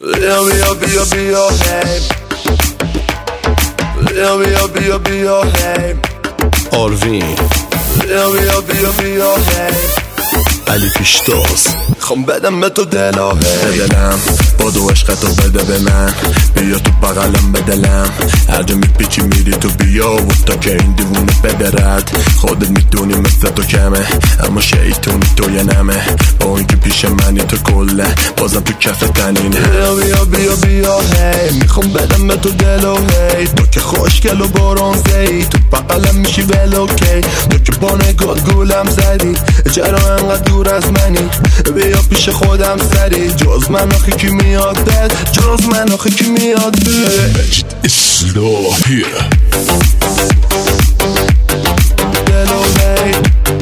بیا هی بیا هی آروین بیا هی علی پیشتاز خوام بدم به تو دلم با دو عشقتو بده به من بیا تو بغلم بدلم هر جا میپیچی میری تو بیا و تا که این دیوونه بدرد خودت میدونی مثل تو کمه اما شیطونی تو یه نمه با اینکه پیش منی تو کله بازم تو کف تنینه بیا هی میخوام بدم به تو دلو هی تو که خوشگل و برونزه‌ای تو بغلم میشی ولوکی تو که با نگات گولم زدی چرا انقدر دور از منی بیا پیش خودم سری جز من آخه کی میاد بد جز من آخه کی میاد بد مجد اسلامیه دلو هی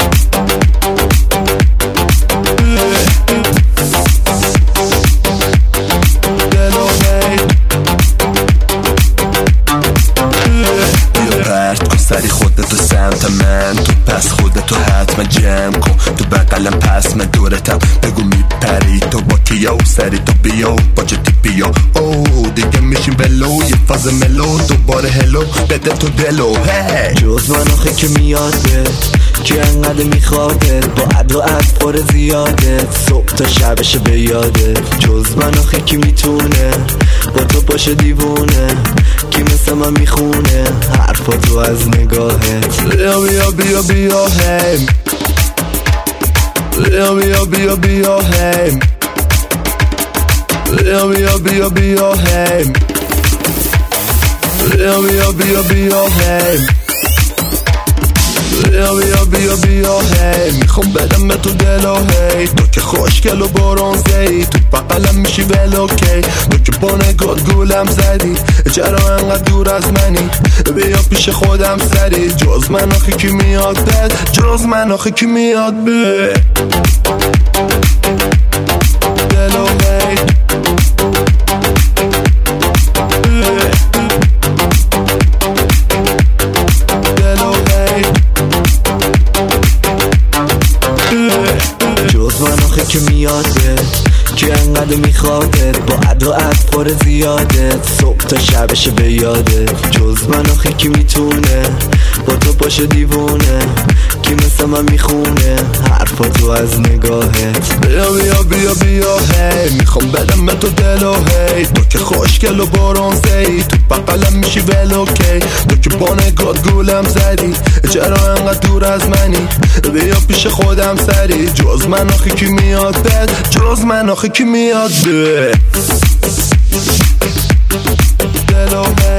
دلو هی بیا پرت کن سری خودتو سمت من تو پس خودتو حتما جمع کن تو بغلم پس من دورتم بگو میپری تو با کیا و سری تو بیا با جدی بیا او دیگه میشیم ولو یه فاز ملو دوباره هلو بده تو دلو هی جز من آخه که میاد که انقدر میخوادت با عد و عد پر زیادت صبح تا شبشه به یادت جز من آخه که میتونه با تو باشه دیوونه کی مثل من میخونه حرفا تو از نگاهت بیا هی بیا هی بیا هی بیا هی میخوام بدم به تو دلو هی تو که خوشگل و برونزه‌ای تو بغلم میشی ولوکی تو که با نگات گولم زدی چرا انقدر دور از منی بیا پیش خودم سری جز من آخه کی میاد بد جز من آخه کی میاد بد دلو هی جز من آخه که میادت که انقدر میخوادت با عد و عد پر زیادت صبح تا شبشه به یادت جز من آخه که میتونه با تو باشه دیوونه کی مثل من میخونه حرفا تو از نگاهت بیا هی میخوام بدم به تو دلو هی تو که خوشگل و برونزه‌ای تو بغلم میشی ولوکی تو که با نگات گولم زدی چرا انقدر دور از منی بیا پیش خودم سری جز من آخه کی میاد بد جز من آخه کی میاد بد دلو هی